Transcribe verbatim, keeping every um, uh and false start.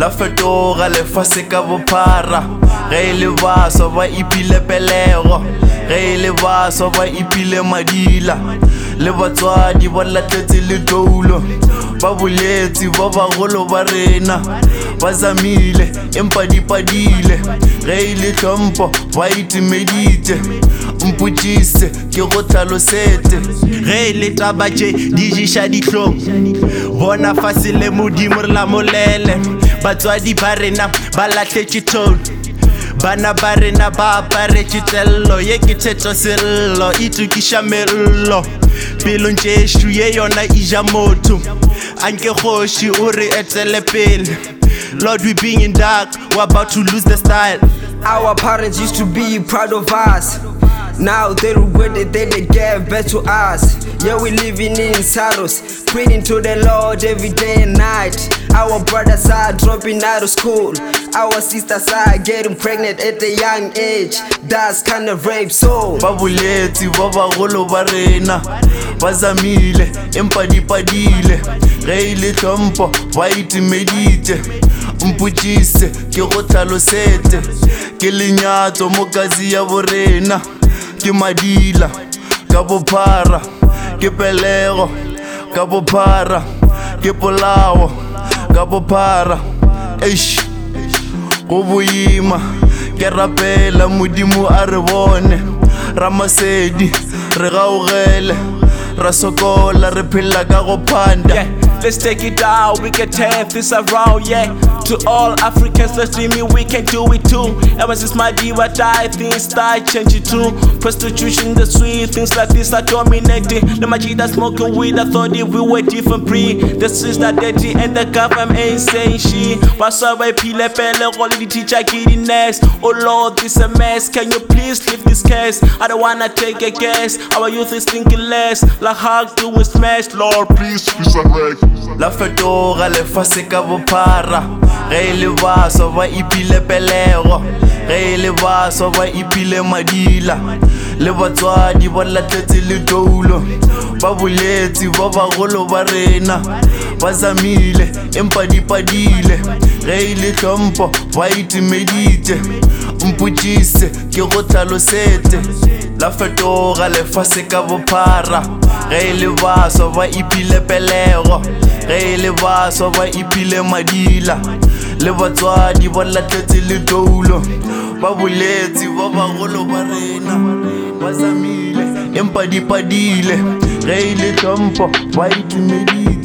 La fetoga lefase ka bophara ge le baso ba ipile pelego ge le baso ba ipile madila le batswadi ba latetse le toulo ba boletsi ba bagolo ba rena ba zamile empa di padile ge le tlhompo ba itimeditse mputšise ke go tlhalosetse ge le taba tše di jiša dihlong bona fase le modimo re la molele batswadi ba rena ba latlhetše tone bana ba rena ba aparetše tello ye ke thetho sello e tukiša mello pelong tšešo ye yona e ja motho anke kgoši o re etele pele Lord, we being in dark, we're about to lose the style. Our parents used to be proud of us. Now they regret it, they, they gave birth to us. Yeah, we living in sorrows, praying to the Lord every day and night. Our brothers are dropping out of school. Our sisters are getting pregnant at a young age. That's kind of rape, so babuletsi ba bagolo ba rena ba zamile empa di padile ge le tlhompo ba itimeditse mputšise ke go tlhalosetse ke lenyatso mo katse ya borena ke madila ka bophara ke pelego ka bophara ke polao ka bophara eish go boima ke rapela modimo a re bone ramasedi re gaogele ra sokola re phela ka go phanda. Let's take it down, we can turn this around, yeah. To all Africans, let's dream it, we can do it too. Ever since my diva died, things start changing too. Prostitution, the sweet, things like this are dominating. The magic that smoking weed, I thought if we were different breed. The streets are dirty and the government ain't saying shit. What's up, I peel up and all the teacher getting next. Oh Lord, this a mess, can you please leave this case? I don't wanna take a guess, our youth is thinking less. Like how do we smash, Lord, please, please arrest. La fetoga lefase ka bophara ge le baso ba ipile pelego ge le baso ba ipile madila le batswadi ba latletse le toulo ba boletsi ba bagolo ba rena ba zamile empa di padile ge le tlhompo ba itimeditse mputšise ke go tlhalosetse la fetoga lefase ka bophara ge le baso ba ipile pelego ge le baso ba ipile madila le batswadi ba latletse le toulo ba boletsi ba bagolo ba rena ba zamile empa di padile ge le tlhompo ba itimeditse